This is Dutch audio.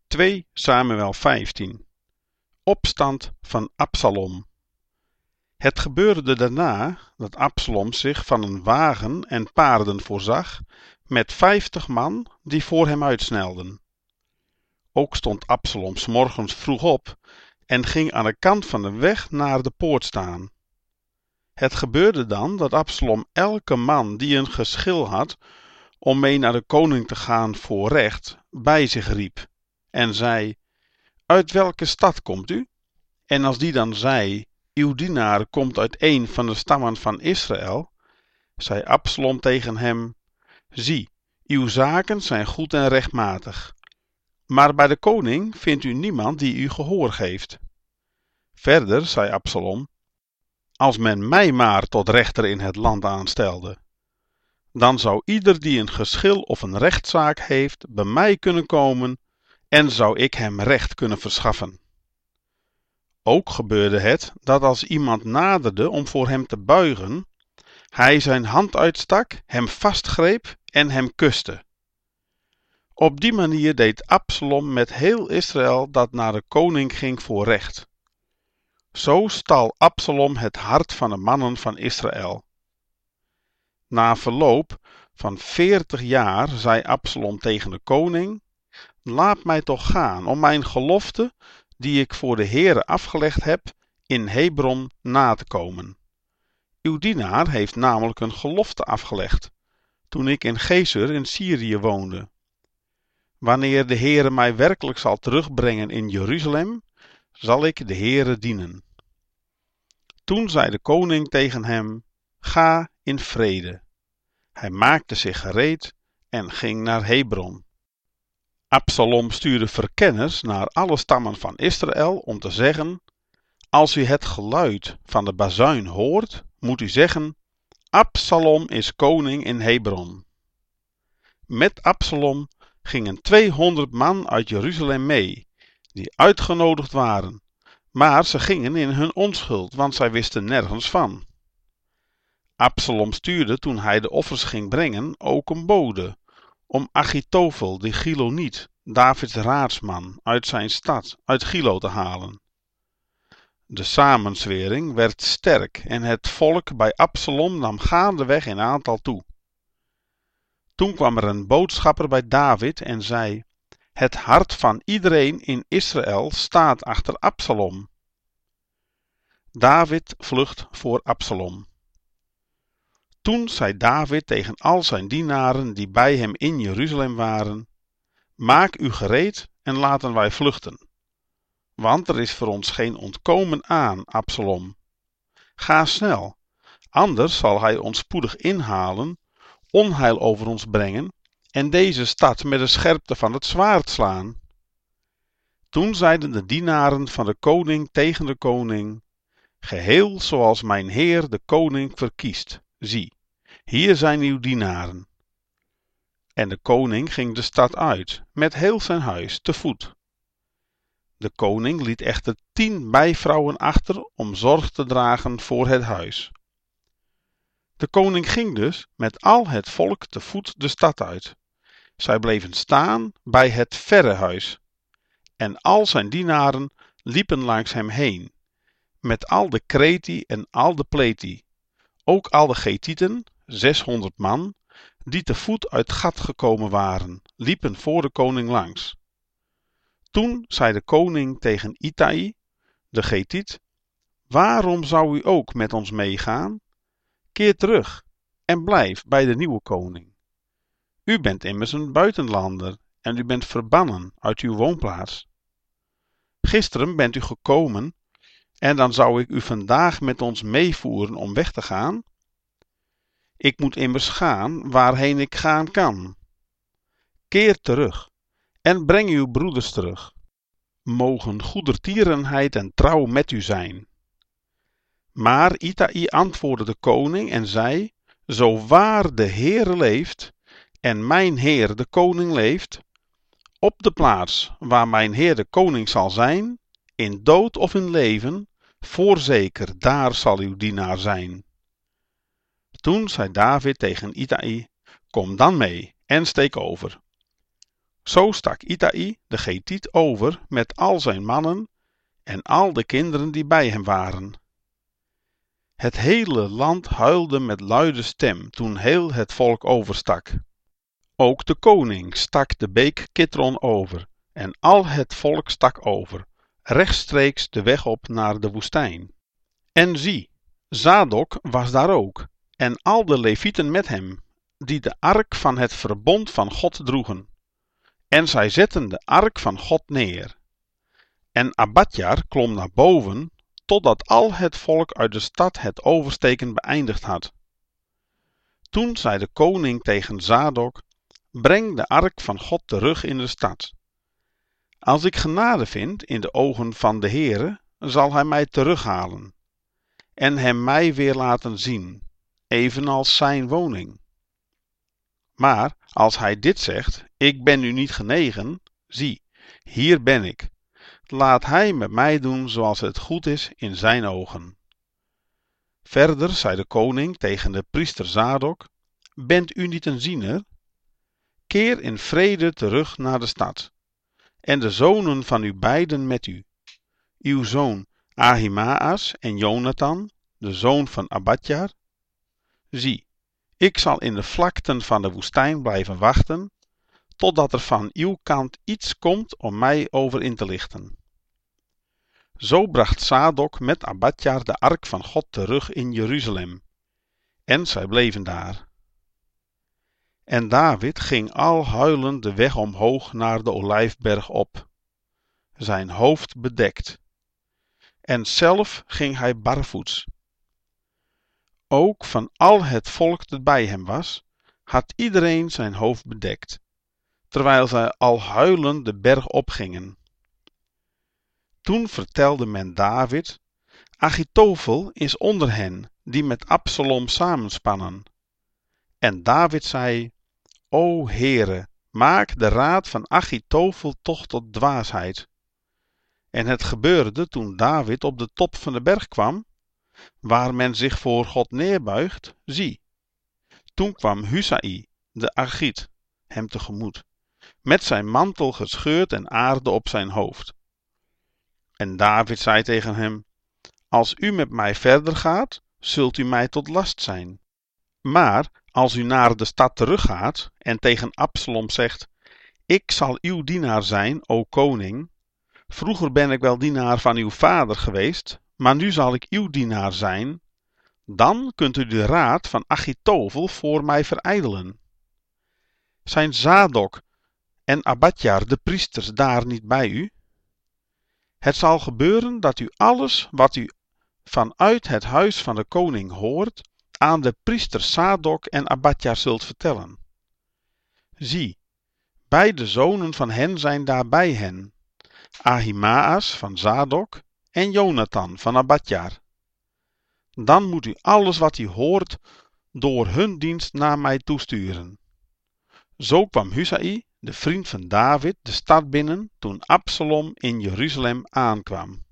2 Samuel 15. Opstand van Absalom. Het gebeurde daarna dat Absalom zich van een wagen en paarden voorzag met 50 man die voor hem uitsnelden. Ook stond Absalom 's morgens vroeg op en ging aan de kant van de weg naar de poort staan. Het gebeurde dan dat Absalom elke man die een geschil had om mee naar de koning te gaan voor recht, bij zich riep en zei: Uit welke stad komt u? En als die dan zei: Uw dienaar komt uit een van de stammen van Israël, zei Absalom tegen hem: Zie, uw zaken zijn goed en rechtmatig, maar bij de koning vindt u niemand die u gehoor geeft. Verder zei Absalom: Als men mij maar tot rechter in het land aanstelde, dan zou ieder die een geschil of een rechtszaak heeft bij mij kunnen komen en zou ik hem recht kunnen verschaffen. Ook gebeurde het dat als iemand naderde om voor hem te buigen, hij zijn hand uitstak, hem vastgreep en hem kuste. Op die manier deed Absalom met heel Israël dat naar de koning ging voor recht. Zo stal Absalom het hart van de mannen van Israël. Na verloop van 40 jaar zei Absalom tegen de koning: Laat mij toch gaan om mijn gelofte die ik voor de Heere afgelegd heb in Hebron na te komen. Uw dienaar heeft namelijk een gelofte afgelegd toen ik in Gezer in Syrië woonde. Wanneer de Heere mij werkelijk zal terugbrengen in Jeruzalem, zal ik de Heere dienen. Toen zei de koning tegen hem: Ga in vrede. Hij maakte zich gereed en ging naar Hebron. Absalom stuurde verkenners naar alle stammen van Israël om te zeggen: Als u het geluid van de bazuin hoort, moet u zeggen: Absalom is koning in Hebron. Met Absalom gingen 200 man uit Jeruzalem mee, die uitgenodigd waren, maar ze gingen in hun onschuld, want zij wisten nergens van. Absalom stuurde toen hij de offers ging brengen ook een bode, om Achitofel de Giloniet, Davids raadsman, uit zijn stad, uit Gilo te halen. De samenzwering werd sterk en het volk bij Absalom nam gaandeweg in aantal toe. Toen kwam er een boodschapper bij David en zei: Het hart van iedereen in Israël staat achter Absalom. David vlucht voor Absalom. Toen zei David tegen al zijn dienaren die bij hem in Jeruzalem waren: Maak u gereed en laten wij vluchten. Want er is voor ons geen ontkomen aan, Absalom. Ga snel, anders zal hij ons spoedig inhalen, onheil over ons brengen en deze stad met de scherpte van het zwaard slaan. Toen zeiden de dienaren van de koning tegen de koning: Geheel zoals mijn heer de koning verkiest, zie, hier zijn uw dienaren. En de koning ging de stad uit, met heel zijn huis, te voet. De koning liet echter 10 bijvrouwen achter om zorg te dragen voor het huis. De koning ging dus met al het volk te voet de stad uit. Zij bleven staan bij het verrehuis, en al zijn dienaren liepen langs hem heen, met al de Kreti en al de Pleti, ook al de Gethieten, 600 man, die te voet uit Gat gekomen waren, liepen voor de koning langs. Toen zei de koning tegen Itai, de Gethiet: Waarom zou u ook met ons meegaan? Keer terug en blijf bij de nieuwe koning. U bent immers een buitenlander en u bent verbannen uit uw woonplaats. Gisteren bent u gekomen en dan zou ik u vandaag met ons meevoeren om weg te gaan? Ik moet immers gaan waarheen ik gaan kan. Keer terug en breng uw broeders terug. Mogen goedertierenheid en trouw met u zijn. Maar Itai antwoordde de koning en zei: Zo waar de Heere leeft en mijn heer de koning leeft, op de plaats waar mijn heer de koning zal zijn, in dood of in leven, voorzeker daar zal uw dienaar zijn. Toen zei David tegen Itai: Kom dan mee en steek over. Zo stak Itai de Getiet over met al zijn mannen en al de kinderen die bij hem waren. Het hele land huilde met luide stem toen heel het volk overstak. Ook de koning stak de beek Kitron over en al het volk stak over, rechtstreeks de weg op naar de woestijn. En zie, Zadok was daar ook en al de levieten met hem, die de ark van het verbond van God droegen. En zij zetten de ark van God neer. En Abadjar klom naar boven, totdat al het volk uit de stad het oversteken beëindigd had. Toen zei de koning tegen Zadok: breng de ark van God terug in de stad. Als ik genade vind in de ogen van de Heere, zal hij mij terughalen en hem mij weer laten zien, evenals zijn woning. Maar als hij dit zegt: ik ben u niet genegen, zie, hier ben ik. Laat hij met mij doen zoals het goed is in zijn ogen. Verder zei de koning tegen de priester Zadok: bent u niet een ziener? Keer in vrede terug naar de stad, en de zonen van u beiden met u, uw zoon Ahimaas en Jonathan, de zoon van Abadjar. Zie, ik zal in de vlakten van de woestijn blijven wachten, totdat er van uw kant iets komt om mij over in te lichten. Zo bracht Zadok met Abadjar de ark van God terug in Jeruzalem, en zij bleven daar. En David ging al huilend de weg omhoog naar de olijfberg op, zijn hoofd bedekt, en zelf ging hij barvoets. Ook van al het volk dat bij hem was, had iedereen zijn hoofd bedekt, terwijl zij al huilend de berg opgingen. Toen vertelde men David: Achitofel is onder hen, die met Absalom samenspannen. En David zei: O Heere, maak de raad van Achitofel toch tot dwaasheid. En het gebeurde toen David op de top van de berg kwam, waar men zich voor God neerbuigt, zie. Toen kwam Husai, de Argiet, hem tegemoet, met zijn mantel gescheurd en aarde op zijn hoofd. En David zei tegen hem: als u met mij verder gaat, zult u mij tot last zijn. Maar als u naar de stad teruggaat en tegen Absalom zegt: ik zal uw dienaar zijn, o koning. Vroeger ben ik wel dienaar van uw vader geweest, maar nu zal ik uw dienaar zijn. Dan kunt u de raad van Achitofel voor mij verijdelen. Zijn Zadok en Abadjar, de priesters, daar niet bij u? Het zal gebeuren dat u alles wat u vanuit het huis van de koning hoort, aan de priesters Zadok en Abadjar zult vertellen. Zie, beide zonen van hen zijn daar bij hen, Ahimaas van Zadok en Jonathan van Abadjar. Dan moet u alles wat u hoort door hun dienst naar mij toesturen. Zo kwam Husai, de vriend van David, de stad binnen toen Absalom in Jeruzalem aankwam.